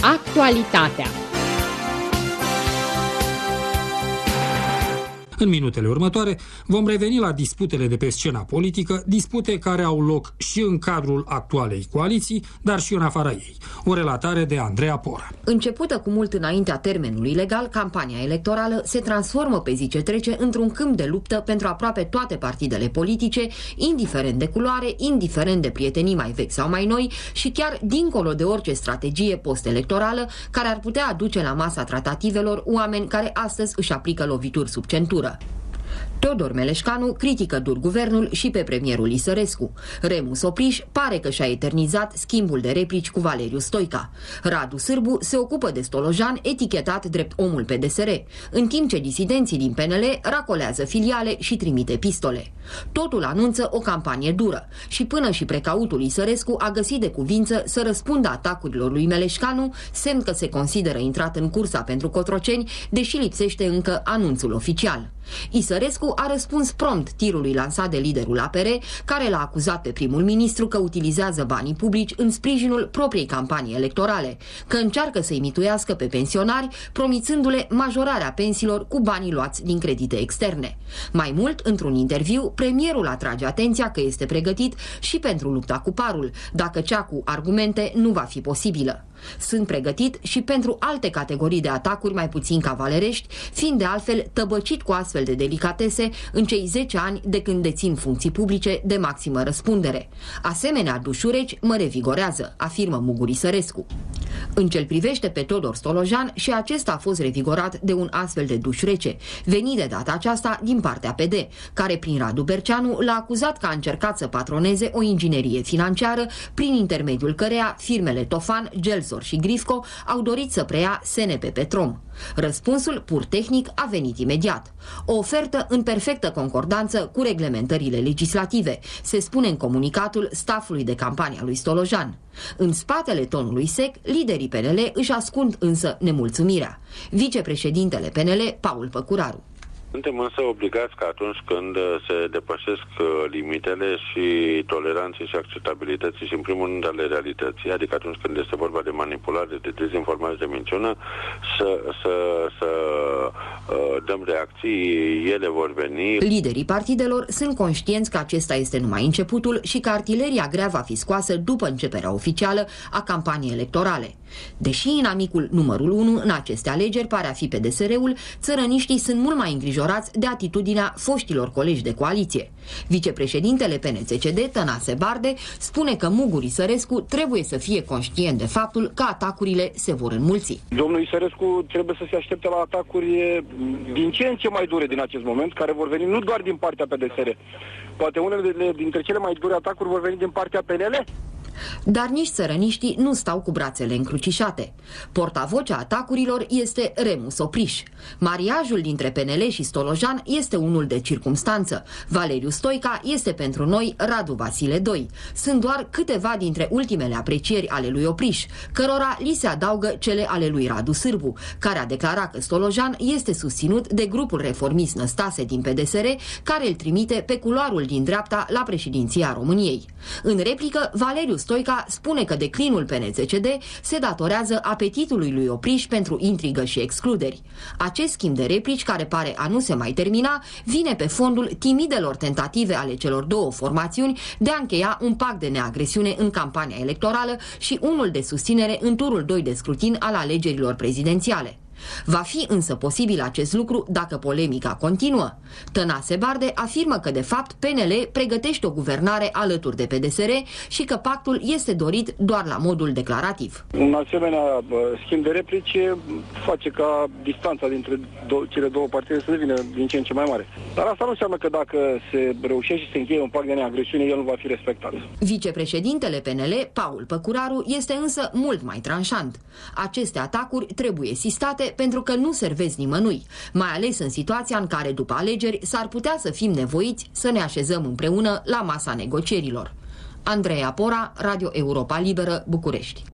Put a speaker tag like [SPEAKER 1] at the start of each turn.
[SPEAKER 1] Actualitatea.
[SPEAKER 2] În minutele următoare vom reveni la disputele de pe scena politică, dispute care au loc și în cadrul actualei coaliții, dar și în afara ei. O relatare de Andreea Pora.
[SPEAKER 3] Începută cu mult înaintea termenului legal, campania electorală se transformă pe zi ce trece într-un câmp de luptă pentru aproape toate partidele politice, indiferent de culoare, indiferent de prietenii mai vechi sau mai noi și chiar dincolo de orice strategie post-electorală care ar putea aduce la masa tratativelor oameni care astăzi își aplică lovituri sub centură. Todor Meleșcanu critică dur guvernul și pe premierul Isărescu. Remu Sopriș pare că și-a eternizat schimbul de replici cu Valeriu Stoica. Radu Sârbu se ocupă de Stolojan, etichetat drept omul PDSR, în timp ce disidenții din PNL racolează filiale și trimite pistole. Totul anunță o campanie dură și până și precautul Isărescu a găsit de cuvință să răspundă atacurilor lui Meleșcanu, semn că se consideră intrat în cursa pentru Cotroceni, deși lipsește încă anunțul oficial. Isărescu a răspuns prompt tirului lansat de liderul APR, care l-a acuzat pe primul ministru că utilizează banii publici în sprijinul propriei campanii electorale, că încearcă să-i mituiască pe pensionari, promițându-le majorarea pensiilor cu banii luați din credite externe. Mai mult, într-un interviu, premierul atrage atenția că este pregătit și pentru lupta cu parul, dacă cea cu argumente nu va fi posibilă. Sunt pregătit și pentru alte categorii de atacuri mai puțin cavalerești, fiind de altfel tăbăcit cu astfel de delicatese în cei 10 ani de când dețin funcții publice de maximă răspundere. Asemenea dușureci mă revigorează, afirmă Mugur Isărescu. În ce-l privește pe Todor Stolojan, și acesta a fost revigorat de un astfel de duș rece, venit de data aceasta din partea PD, care prin Radu Berceanu l-a acuzat că a încercat să patroneze o inginerie financiară prin intermediul căreia firmele Tofan, Gelsor și Grifco au dorit să preia SNP Petrom. Răspunsul pur tehnic a venit imediat. O ofertă în perfectă concordanță cu reglementările legislative, se spune în comunicatul staffului de campanie a lui Stolojan. În spatele tonului sec, liderii PNL își ascund însă nemulțumirea. Vicepreședintele PNL, Paul Păcuraru.
[SPEAKER 4] Suntem însă obligați că atunci când se depășesc limitele și toleranței și acceptabilității și în primul rând ale realității, adică atunci când este vorba de manipulare, de dezinformare și de minciună, să dăm reacții, ele vor veni.
[SPEAKER 3] Liderii partidelor sunt conștienți că acesta este numai începutul și că artileria grea va fi scoasă după începerea oficială a campaniei electorale. Deși inamicul numărul 1 în aceste alegeri pare a fi PDSR-ul, țărăniștii sunt mult mai îngrijorați de atitudinea foștilor colegi de coaliție. Vicepreședintele PNCCD, Tănase Barde, spune că Mugur Isărescu trebuie să fie conștient de faptul că atacurile se vor înmulți.
[SPEAKER 5] Domnul Isărescu trebuie să se aștepte la atacuri din ce în ce mai dure din acest moment, care vor veni nu doar din partea PDSR. Poate unele dintre cele mai dure atacuri vor veni din partea PNL.
[SPEAKER 3] Dar nici țărăniștii nu stau cu brațele încrucișate. Portavocea atacurilor este Remu Sopriș. Mariajul dintre PNL și Stolojan este unul de circumstanță. Valeriu Stoica este pentru noi Radu Vasile II. Sunt doar câteva dintre ultimele aprecieri ale lui Opriș, cărora li se adaugă cele ale lui Radu Sârbu, care a declarat că Stolojan este susținut de grupul reformist Năstase din PDSR, care îl trimite pe culoarul din dreapta la președinția României. În replică, Valeriu Stoica spune că declinul PNCCD se datorează apetitului lui Opriș pentru intrigă și excluderi. Acest schimb de replici, care pare a nu se mai termina, vine pe fondul timidelor tentative ale celor două formațiuni de a încheia un pact de neagresiune în campania electorală și unul de susținere în turul 2 de scrutin al alegerilor prezidențiale. Va fi însă posibil acest lucru dacă polemica continuă. Tănase Barde afirmă că de fapt PNL pregătește o guvernare alături de PDSR și că pactul este dorit doar la modul declarativ.
[SPEAKER 5] Un asemenea schimb de replici face ca distanța dintre cele două partide să devină din ce în ce mai mare. Dar asta nu înseamnă că dacă se reușește și se încheie un pact de neagresiune, el nu va fi respectat.
[SPEAKER 3] Vicepreședintele PNL, Paul Păcuraru, este însă mult mai tranșant. Aceste atacuri trebuie sistate pentru că nu servesc nimănui, mai ales în situația în care după alegeri s-ar putea să fim nevoiți să ne așezăm împreună la masa negocierilor. Andreea Pora, Radio Europa Liberă, București.